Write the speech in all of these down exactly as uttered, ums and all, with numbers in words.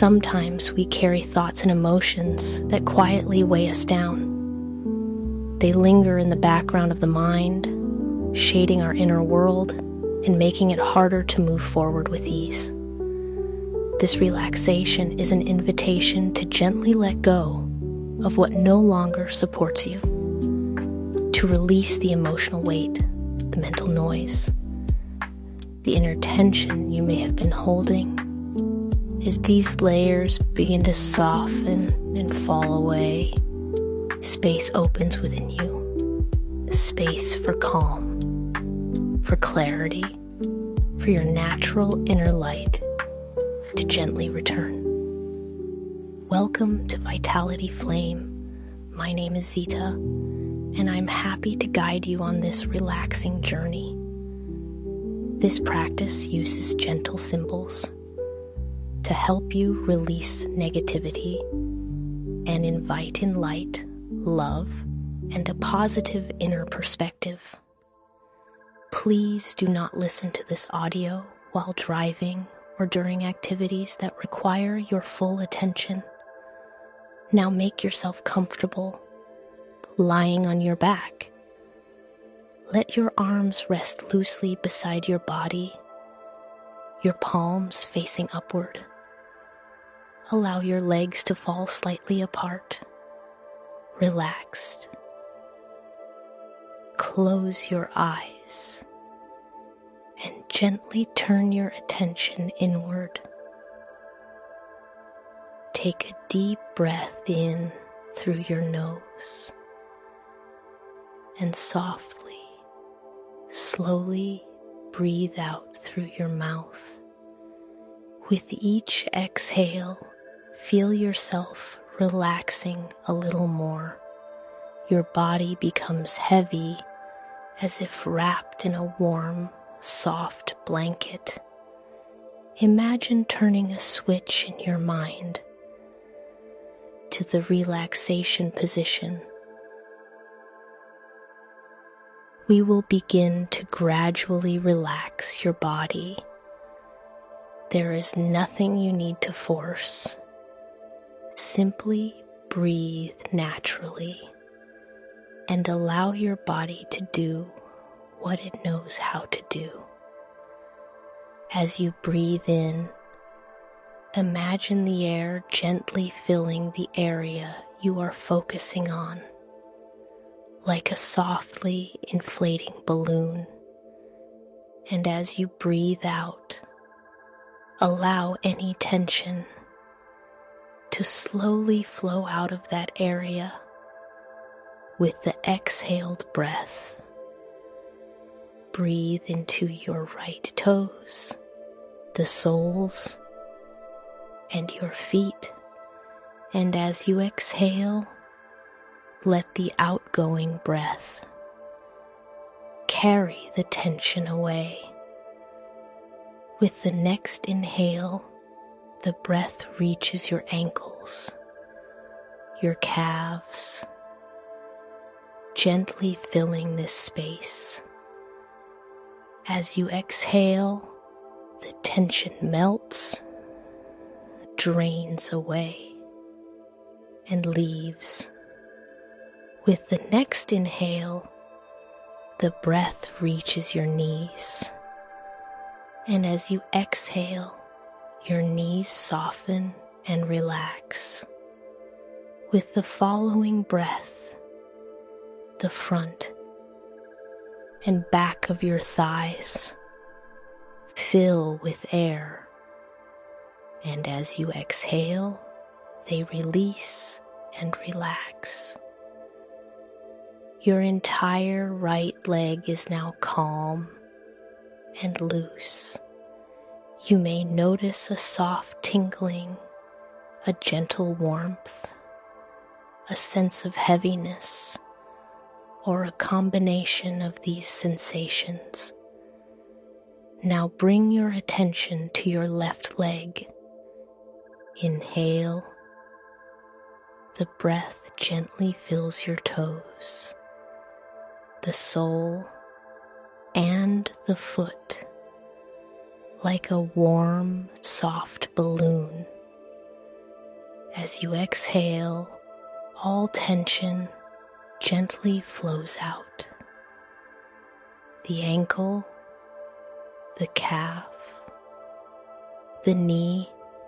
Sometimes we carry thoughts and emotions that quietly weigh us down. They linger in the background of the mind, shading our inner world and making it harder to move forward with ease. This relaxation is an invitation to gently let go of what no longer supports you, to release the emotional weight, the mental noise, the inner tension you may have been holding. As these layers begin to soften and fall away, space opens within you, a space for calm, for clarity, for your natural inner light to gently return. Welcome to Vitality Flame. My name is Zita, and I'm happy to guide you on this relaxing journey. This practice uses gentle symbols to help you release negativity and invite in light, love, and a positive inner perspective. Please do not listen to this audio while driving or during activities that require your full attention. Now make yourself comfortable, lying on your back. Let your arms rest loosely beside your body, your palms facing upward. Allow your legs to fall slightly apart, relaxed. Close your eyes and gently turn your attention inward. Take a deep breath in through your nose and softly, slowly breathe out through your mouth. With each exhale, feel yourself relaxing a little more. Your body becomes heavy, as if wrapped in a warm, soft blanket. Imagine turning a switch in your mind to the relaxation position. We will begin to gradually relax your body. There is nothing you need to force. Simply breathe naturally and allow your body to do what it knows how to do. As you breathe in, imagine the air gently filling the area you are focusing on, like a softly inflating balloon. And as you breathe out, allow any tension to slowly flow out of that area with the exhaled breath. Breathe into your right toes, the soles, and your feet. And as you exhale, let the outgoing breath carry the tension away. With the next inhale, the breath reaches your ankles, your calves, gently filling this space. As you exhale, the tension melts, drains away, and leaves. With the next inhale, the breath reaches your knees. And as you exhale, your knees soften and relax. With the following breath, the front and back of your thighs fill with air. And as you exhale, they release and relax. Your entire right leg is now calm and loose. You may notice a soft tingling, a gentle warmth, a sense of heaviness, or a combination of these sensations. Now bring your attention to your left leg. Inhale. The breath gently fills your toes, the sole, and the foot, like a warm, soft balloon. As you exhale, all tension gently flows out. The ankle, the calf, the knee,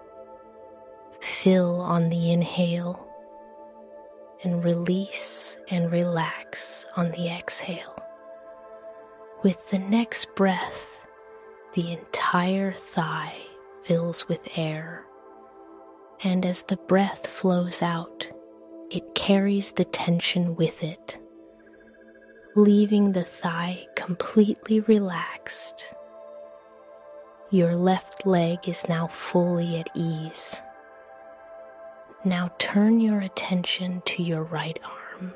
fill on the inhale and release and relax on the exhale. With the next breath, the entire thigh fills with air, and as the breath flows out, it carries the tension with it, leaving the thigh completely relaxed. Your left leg is now fully at ease. Now turn your attention to your right arm.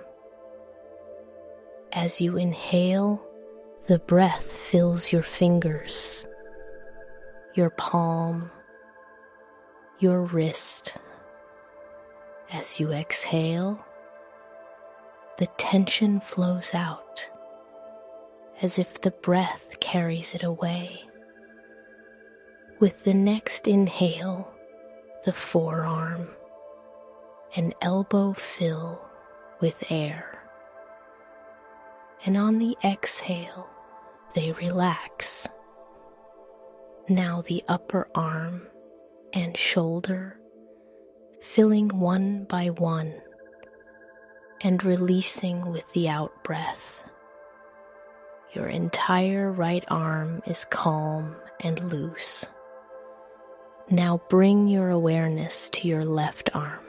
As you inhale, the breath fills your fingers, your palm, your wrist. As you exhale, the tension flows out as if the breath carries it away. With the next inhale, the forearm and elbow fill with air, and on the exhale, they relax. Now the upper arm and shoulder filling one by one and releasing with the out breath. Your entire right arm is calm and loose. Now bring your awareness to your left arm.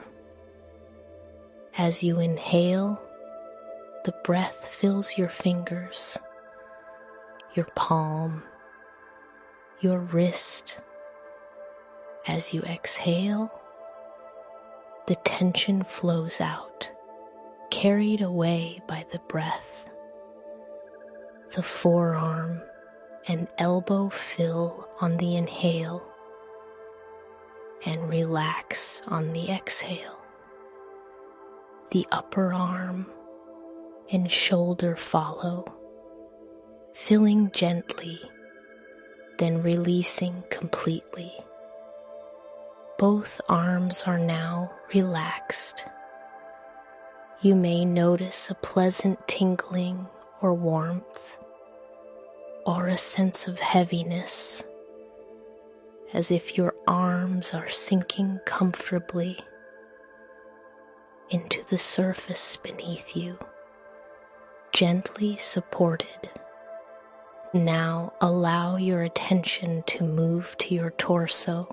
As you inhale, the breath fills your fingers, your palm, your wrist. As you exhale, the tension flows out, carried away by the breath. The forearm and elbow fill on the inhale and relax on the exhale. The upper arm and shoulder follow, filling gently, then releasing completely. Both arms are now relaxed. You may notice a pleasant tingling or warmth, or a sense of heaviness, as if your arms are sinking comfortably into the surface beneath you, gently supported. Now allow your attention to move to your torso.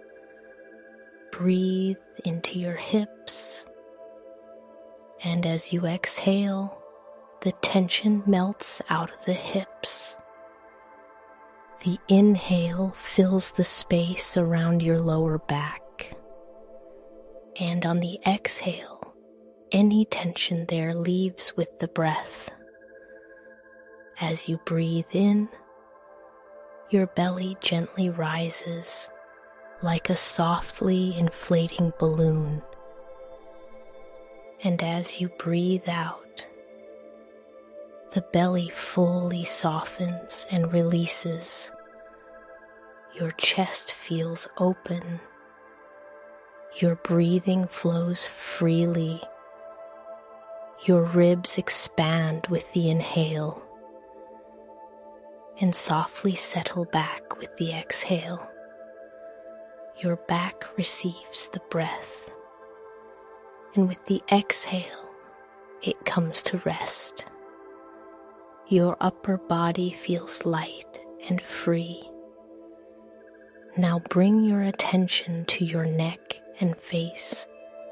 Breathe into your hips, and as you exhale, the tension melts out of the hips. The inhale fills the space around your lower back, and on the exhale, any tension there leaves with the breath. As you breathe in, your belly gently rises like a softly inflating balloon, and as you breathe out, the belly fully softens and releases. Your chest feels open. Your breathing flows freely. Your ribs expand with the inhale and softly settle back with the exhale. Your back receives the breath, and with the exhale, it comes to rest. Your upper body feels light and free. Now bring your attention to your neck and face.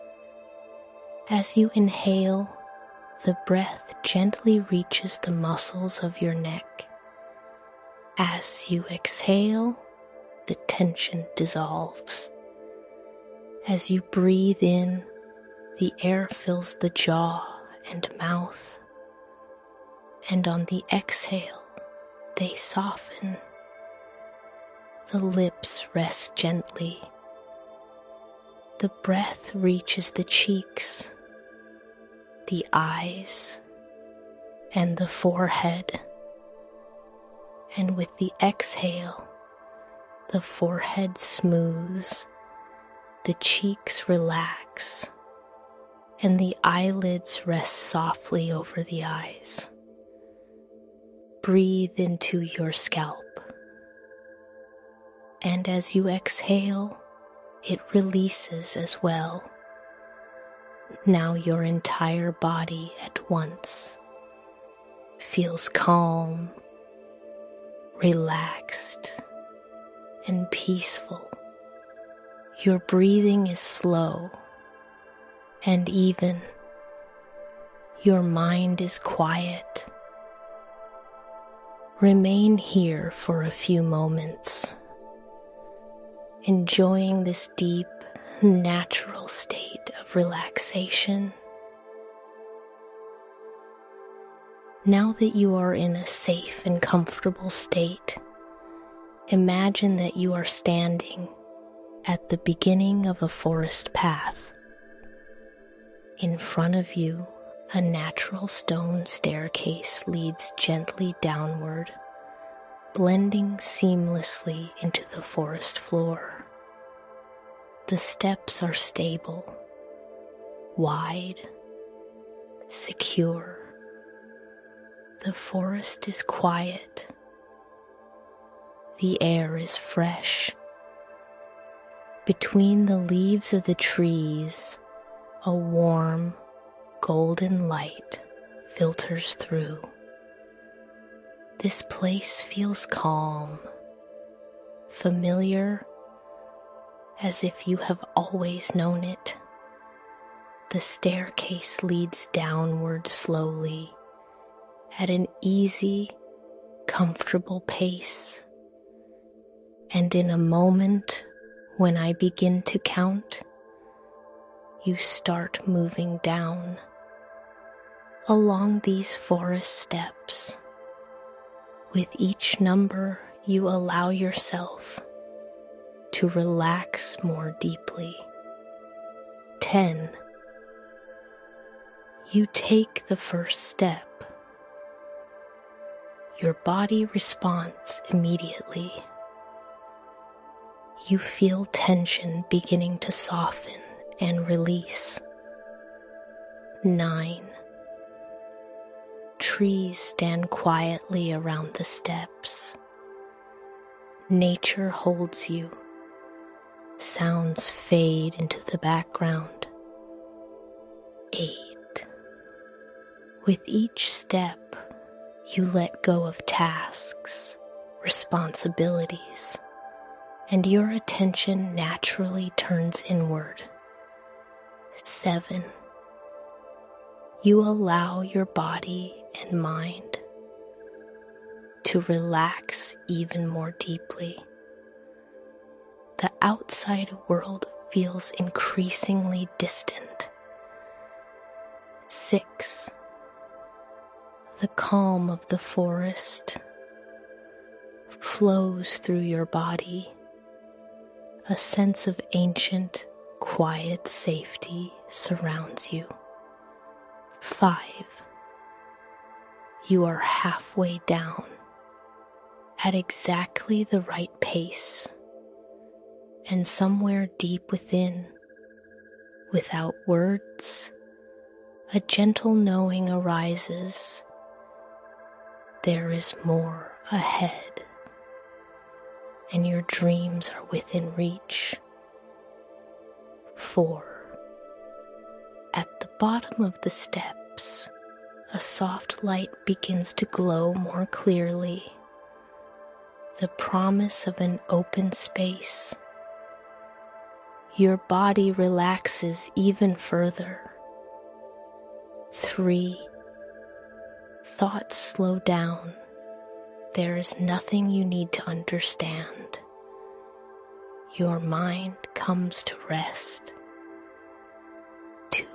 As you inhale, the breath gently reaches the muscles of your neck. As you exhale, the tension dissolves. As you breathe in, the air fills the jaw and mouth, and on the exhale, they soften. The lips rest gently. The breath reaches the cheeks, the eyes, and the forehead, and with the exhale, the forehead smooths The cheeks relax, and the eyelids rest softly over the eyes. Breathe into your scalp, and as you exhale, it releases as well. Now your entire body at once feels calm, relaxed, and peaceful. Your breathing is slow and even. Your mind is quiet. Remain here for a few moments, enjoying this deep, natural state of relaxation. Now that you are in a safe and comfortable state, imagine that you are standing at the beginning of a forest path. In front of you, a natural stone staircase leads gently downward, blending seamlessly into the forest floor. The steps are stable, wide, secure. The forest is quiet. The air is fresh. Between the leaves of the trees, a warm, golden light filters through. This place feels calm, familiar, as if you have always known it. The staircase leads downward slowly, at an easy, comfortable pace. And in a moment, when I begin to count, you start moving down along these forest steps. With each number, you allow yourself to relax more deeply. Ten. You take the first step. Your body responds immediately. You feel tension beginning to soften and release. Nine. Trees stand quietly around the steps. Nature holds you. Sounds fade into the background. Eight. With each step, you let go of tasks, responsibilities, and your attention naturally turns inward. Seven. You allow your body and mind to relax even more deeply. The outside world feels increasingly distant. Six. The calm of the forest flows through your body. A sense of ancient, quiet safety surrounds you. Five. You are halfway down, at exactly the right pace, and somewhere deep within, without words, a gentle knowing arises. There is more ahead, and your dreams are within reach. Four. At the bottom of the steps, a soft light begins to glow more clearly, the promise of an open space. Your body relaxes even further. Three. Thoughts slow down. There is nothing you need to understand. Your mind comes to rest. Two.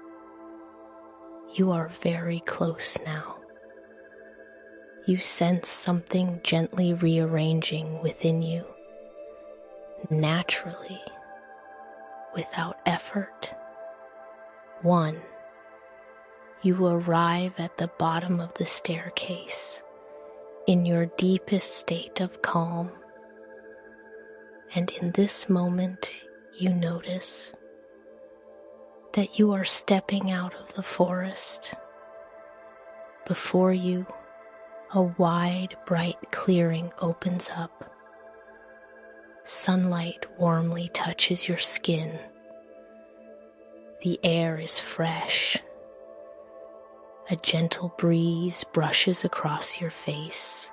You are very close now. You sense something gently rearranging within you, naturally, without effort. One. You arrive at the bottom of the staircase in your deepest state of calm. And in this moment, you notice that you are stepping out of the forest. Before you, a wide, bright clearing opens up. Sunlight warmly touches your skin. The air is fresh. A gentle breeze brushes across your face.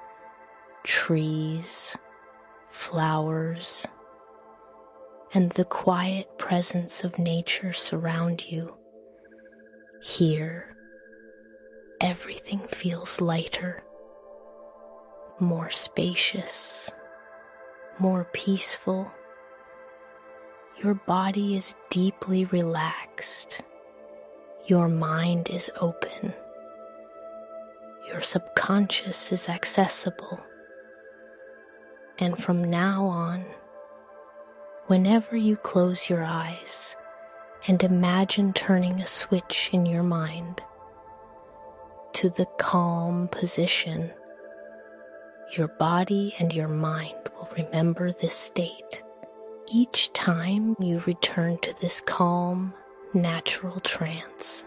Trees, flowers, and the quiet presence of nature surround you. Here, everything feels lighter, more spacious, more peaceful. Your body is deeply relaxed. Your mind is open. Your subconscious is accessible. And from now on, whenever you close your eyes and imagine turning a switch in your mind to the calm position, your body and your mind will remember this state. Each time you return to this calm, natural trance,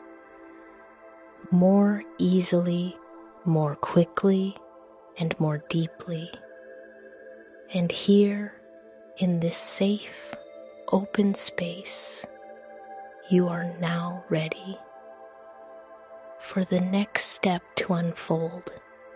more easily, more quickly, and more deeply. And here, in this safe, open space, you are now ready for the next step to unfold.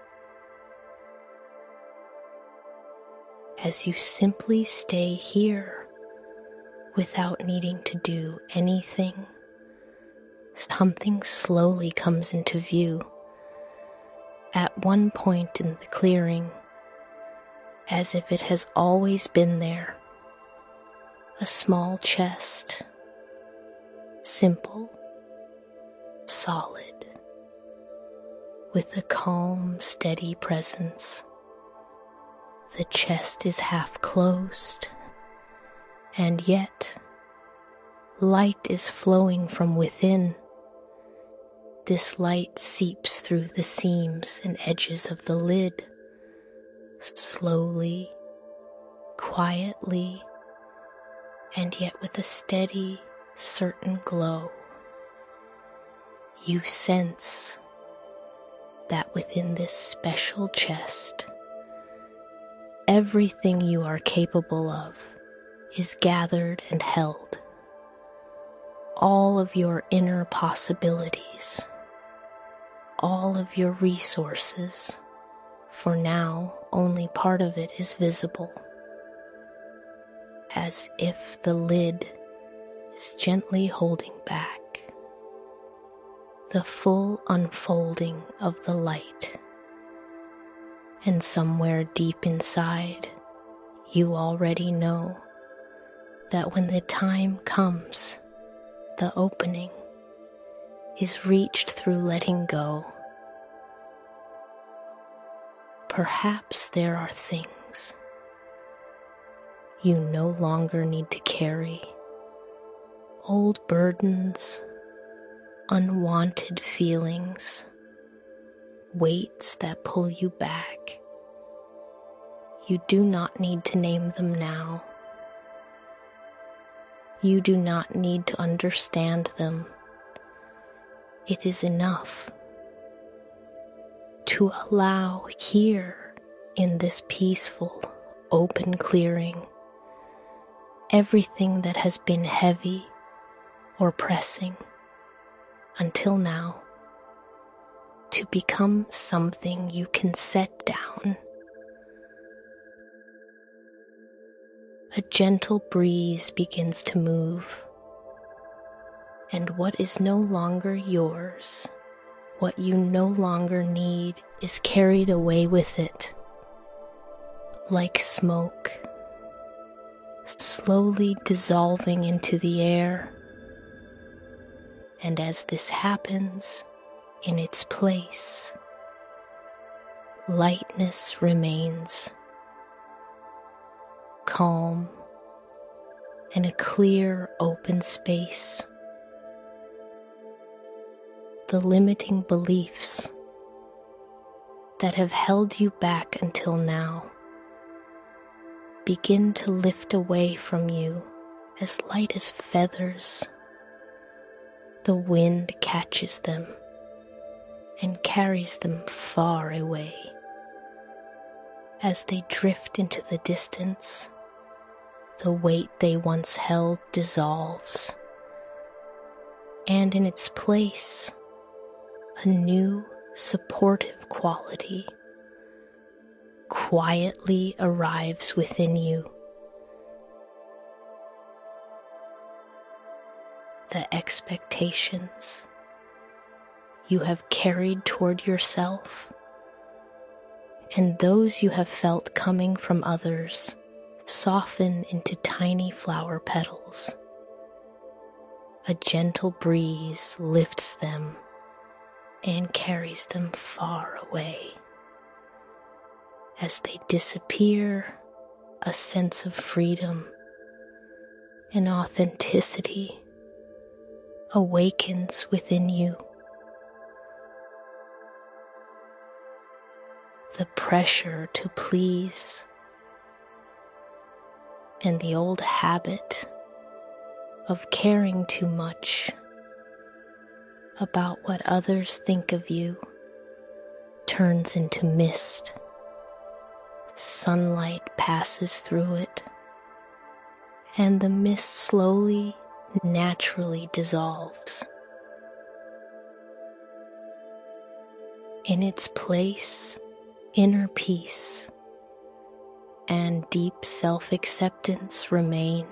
As you simply stay here without needing to do anything, something slowly comes into view. At one point in the clearing, as if it has always been there, a small chest, simple, solid, with a calm, steady presence. The chest is half closed, and yet light is flowing from within. This light seeps through the seams and edges of the lid, slowly, quietly, and yet with a steady, certain glow. You sense that within this special chest, everything you are capable of is gathered and held. All of your inner possibilities, all of your resources, for now only part of it is visible, as if the lid is gently holding back the full unfolding of the light. And somewhere deep inside, you already know that when the time comes, the opening is reached through letting go. Perhaps there are things you no longer need to carry, old burdens, unwanted feelings, weights that pull you back. You do not need to name them now. You do not need to understand them. It is enough to allow here in this peaceful, open clearing everything that has been heavy or pressing until now to become something you can set down. A gentle breeze begins to move, and what is no longer yours, what you no longer need, is carried away with it, like smoke, slowly dissolving into the air. And as this happens, in its place, lightness remains, calm, and a clear, open space. The limiting beliefs that have held you back until now begin to lift away from you as light as feathers. The wind catches them and carries them far away. As they drift into the distance, the weight they once held dissolves, and in its place, a new supportive quality quietly arrives within you. The expectations you have carried toward yourself and those you have felt coming from others soften into tiny flower petals. A gentle breeze lifts them and carries them far away. As they disappear, a sense of freedom and authenticity awakens within you. The pressure to please and the old habit of caring too much about what others think of you turns into mist. Sunlight passes through it, and the mist slowly, naturally dissolves. In its place, inner peace and deep self-acceptance remain.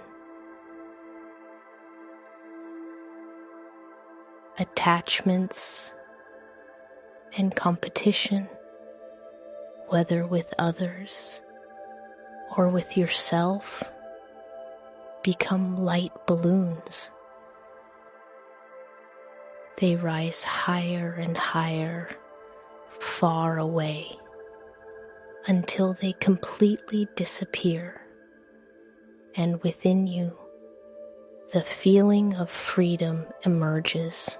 Attachments and competition, whether with others or with yourself, become light balloons. They rise higher and higher, far away, until they completely disappear, and within you, the feeling of freedom emerges.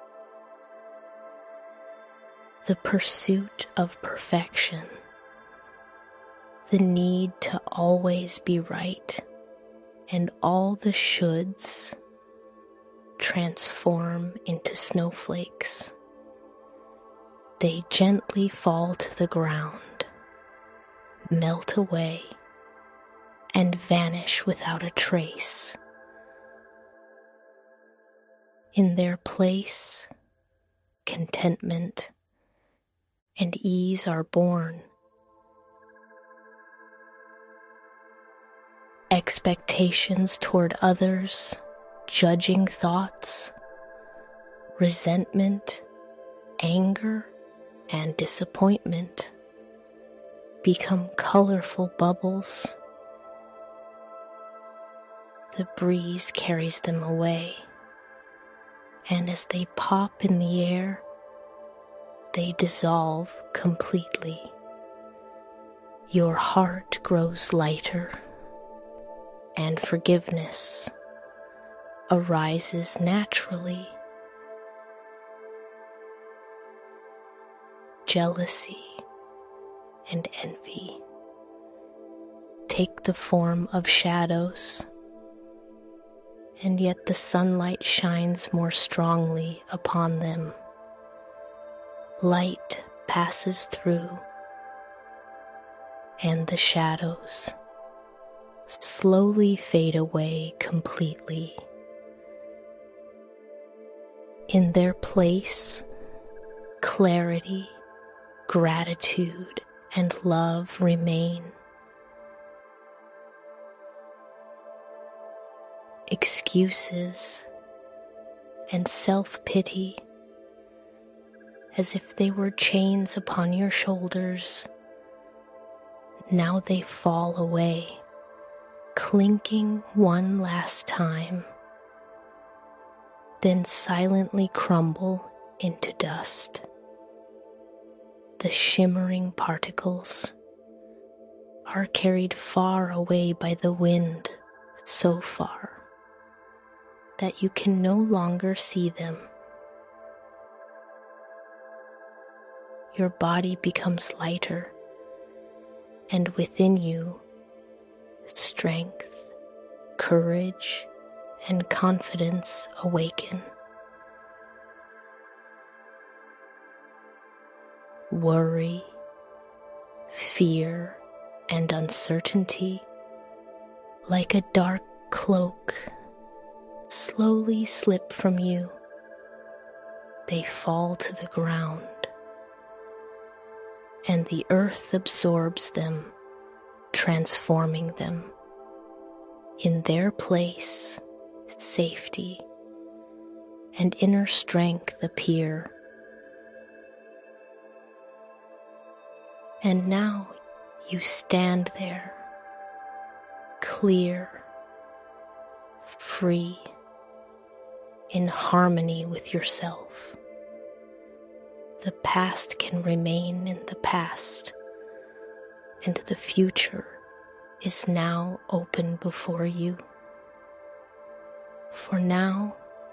The pursuit of perfection, the need to always be right, and all the shoulds transform into snowflakes. They gently fall to the ground, melt away, and vanish without a trace. In their place, contentment and ease are born. Expectations toward others, judging thoughts, resentment, anger, and disappointment become colorful bubbles. The breeze carries them away, and as they pop in the air, they dissolve completely. Your heart grows lighter, and forgiveness arises naturally. Jealousy and envy take the form of shadows, and yet the sunlight shines more strongly upon them. Light passes through, and the shadows slowly fade away completely. In their place, clarity, gratitude, and love remain. Excuses and self-pity, as if they were chains upon your shoulders, now they fall away, clinking one last time, then silently crumble into dust. The shimmering particles are carried far away by the wind, so far that you can no longer see them. Your body becomes lighter, and within you, strength, courage, and confidence awaken. Worry, fear, and uncertainty, like a dark cloak, slowly slip from you. They fall to the ground, and the earth absorbs them, transforming them. In their place, safety and inner strength appear. And now you stand there, clear, free, in harmony with yourself. The past can remain in the past, and the future is now open before you. For now,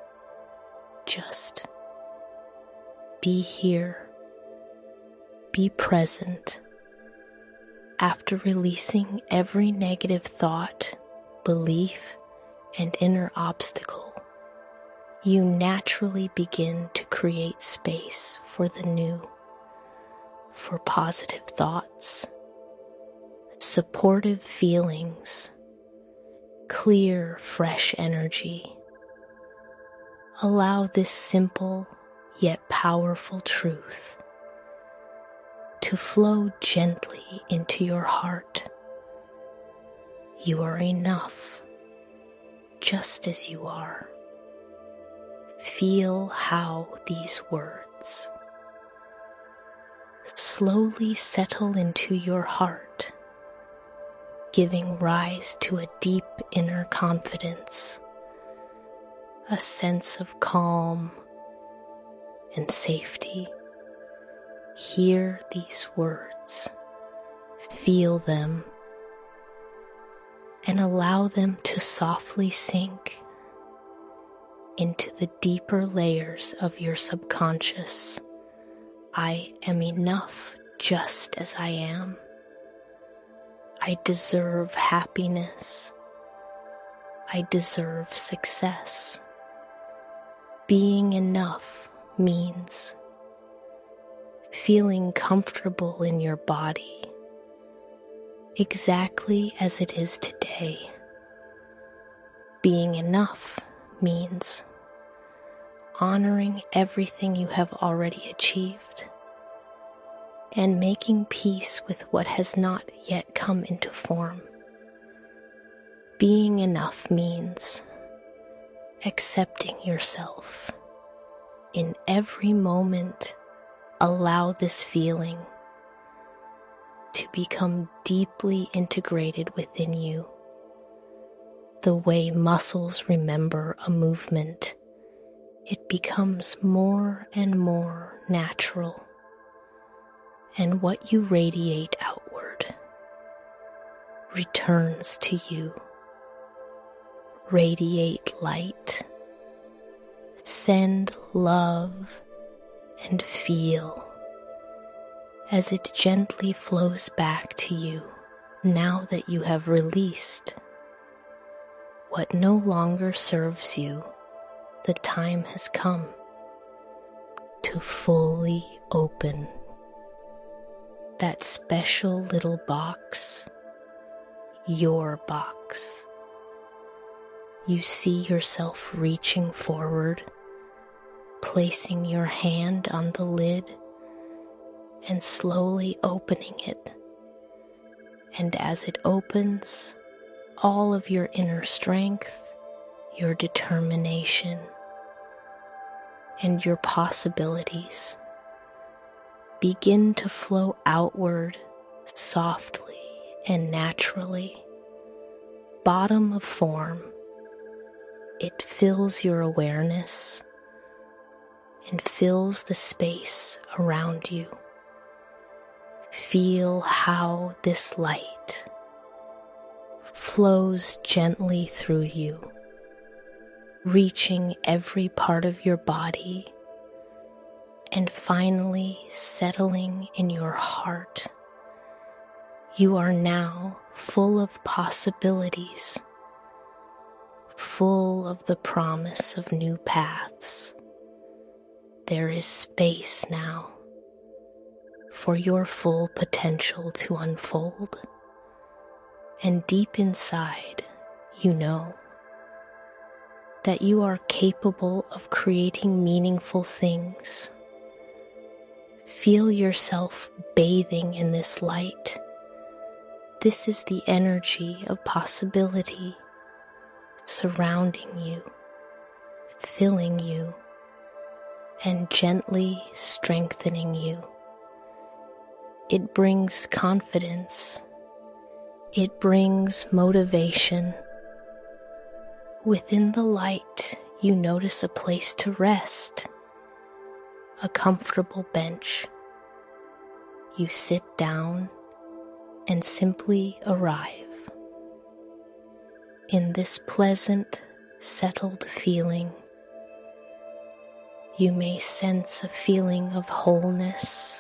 just be here, be present. After releasing every negative thought, belief, and inner obstacle, you naturally begin to create space for the new, for positive thoughts, supportive feelings, clear, fresh energy. Allow this simple yet powerful truth to flow gently into your heart. You are enough, just as you are. Feel how these words slowly settle into your heart, giving rise to a deep inner confidence, a sense of calm and safety. Hear these words, feel them, and allow them to softly sink into the deeper layers of your subconscious. I am enough just as I am. I deserve happiness. I deserve success. Being enough means feeling comfortable in your body, exactly as it is today. Being enough means honoring everything you have already achieved and making peace with what has not yet come into form. Being enough means accepting yourself. In every moment, allow this feeling to become deeply integrated within you. The way muscles remember a movement, it becomes more and more natural, and what you radiate outward returns to you. Radiate light, send love, and feel as it gently flows back to you now that you have released what no longer serves you. The time has come to fully open that special little box, your box. You see yourself reaching forward, placing your hand on the lid and slowly opening it. And as it opens, all of your inner strength, your determination, and your possibilities begin to flow outward softly and naturally. Bottom of form, it fills your awareness and fills the space around you. Feel how this light flows gently through you, reaching every part of your body and finally settling in your heart. You are now full of possibilities, full of the promise of new paths. There is space now for your full potential to unfold, and deep inside, you know that you are capable of creating meaningful things. Feel yourself bathing in this light. This is the energy of possibility surrounding you, filling you, and gently strengthening you. It brings confidence. It brings motivation. Within the light, you notice a place to rest, a comfortable bench. You sit down and simply arrive. In this pleasant, settled feeling, you may sense a feeling of wholeness.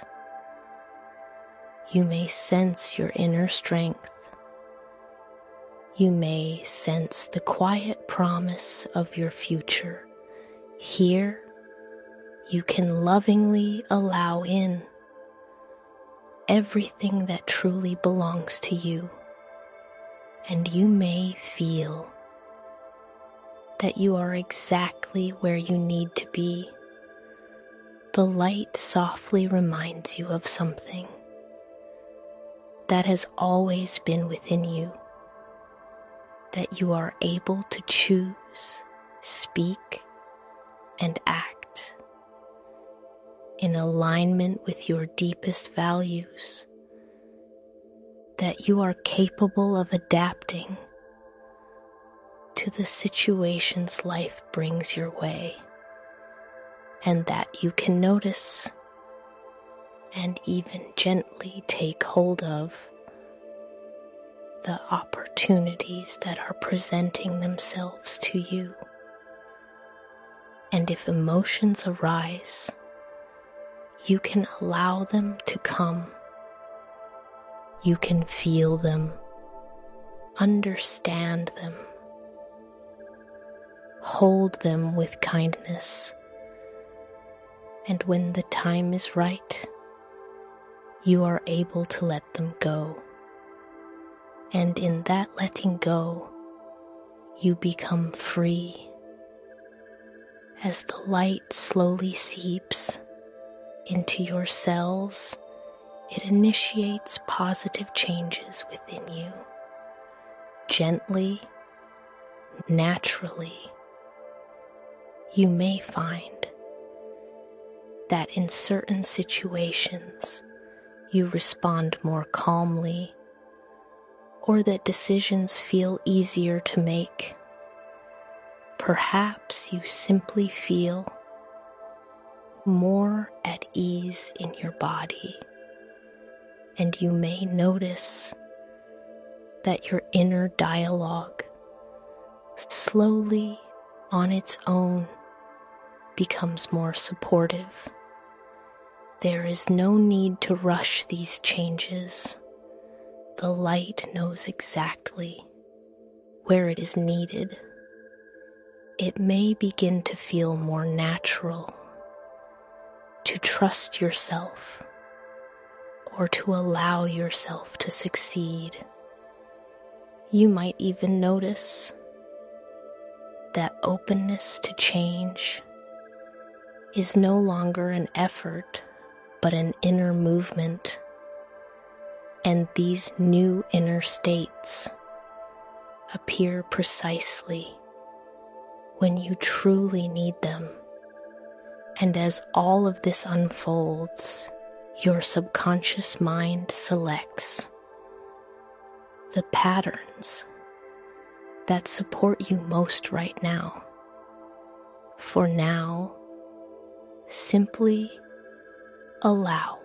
You may sense your inner strength. You may sense the quiet promise of your future. Here, you can lovingly allow in everything that truly belongs to you, and you may feel that you are exactly where you need to be. The light softly reminds you of something that has always been within you, that you are able to choose, speak, and act in alignment with your deepest values, that you are capable of adapting to the situations life brings your way, and that you can notice and even gently take hold of the opportunities that are presenting themselves to you. And if emotions arise, you can allow them to come. You can feel them, understand them, hold them with kindness, and when the time is right, you are able to let them go. And in that letting go, you become free. As the light slowly seeps into your cells, it initiates positive changes within you. Gently, naturally, you may find that in certain situations you respond more calmly, or that decisions feel easier to make. Perhaps you simply feel more at ease in your body, and you may notice that your inner dialogue slowly on its own becomes more supportive. There is no need to rush these changes. The light knows exactly where it is needed. It may begin to feel more natural to trust yourself or to allow yourself to succeed. You might even notice that openness to change is no longer an effort, but an inner movement. And these new inner states appear precisely when you truly need them. And as all of this unfolds, your subconscious mind selects the patterns that support you most right now. For now, simply allow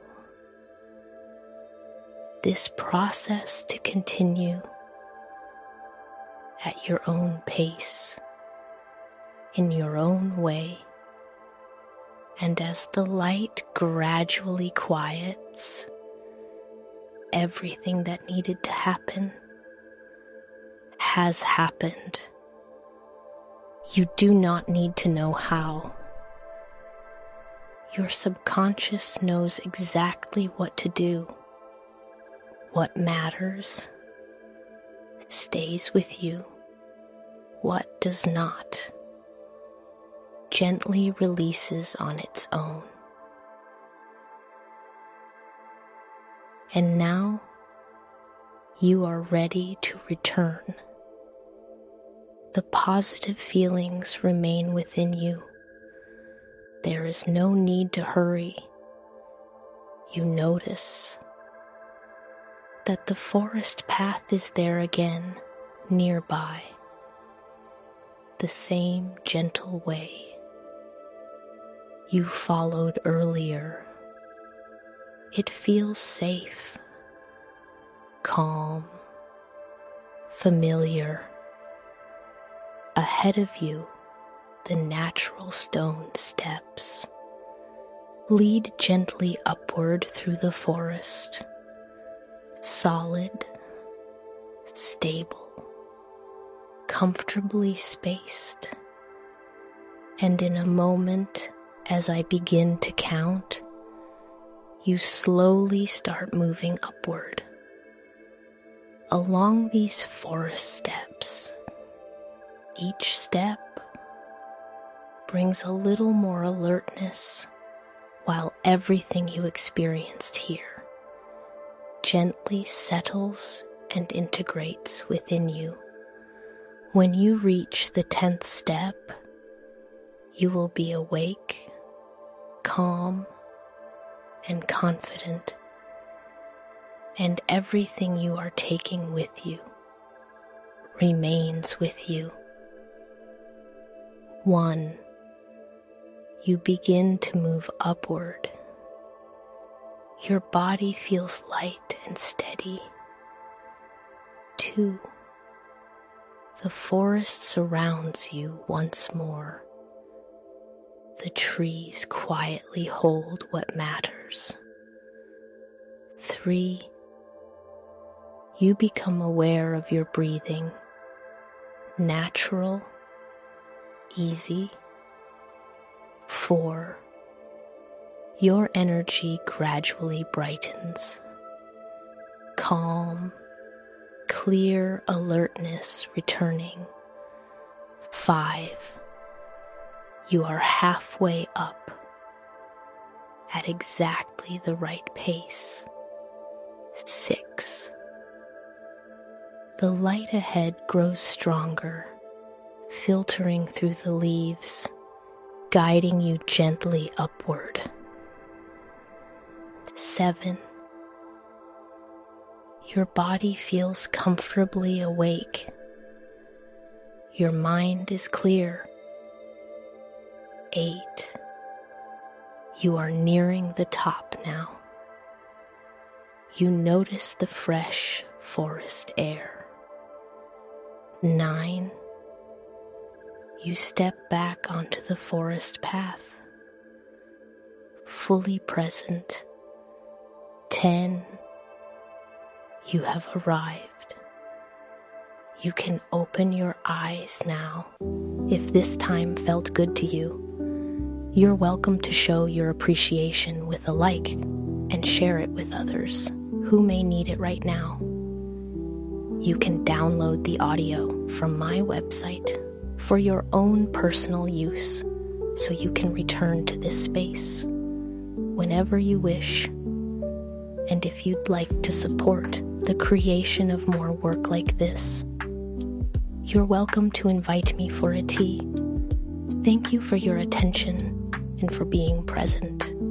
this process to continue at your own pace, in your own way, and as the light gradually quiets, everything that needed to happen has happened. You do not need to know how. Your subconscious knows exactly what to do. What matters stays with you. What does not gently releases on its own. And now you are ready to return. The positive feelings remain within you. There is no need to hurry. You notice that the forest path is there again, nearby. The same gentle way you followed earlier. It feels safe, calm, familiar. Ahead of you, the natural stone steps lead gently upward through the forest, solid, stable, comfortably spaced. And in a moment, as I begin to count, you slowly start moving upward along these forest steps. Each step brings a little more alertness, while everything you experienced here gently settles and integrates within you. When you reach the tenth step, you will be awake, calm, and confident, and everything you are taking with you remains with you. One, you begin to move upward. Your body feels light and steady. Two, the forest surrounds you once more. The trees quietly hold what matters. Three, you become aware of your breathing, natural, easy. Four, your energy gradually brightens. Calm, clear alertness returning. Five, you are halfway up at exactly the right pace. Six, the light ahead grows stronger, filtering through the leaves, guiding you gently upward. Seven, your body feels comfortably awake. Your mind is clear. Eight, you are nearing the top now. You notice the fresh forest air. Nine, you step back onto the forest path, fully present. Ten, you have arrived. You can open your eyes now. If this time felt good to you, you're welcome to show your appreciation with a like and share it with others who may need it right now. You can download the audio from my website for your own personal use, so you can return to this space whenever you wish. And if you'd like to support the creation of more work like this, you're welcome to invite me for a tea. Thank you for your attention and for being present.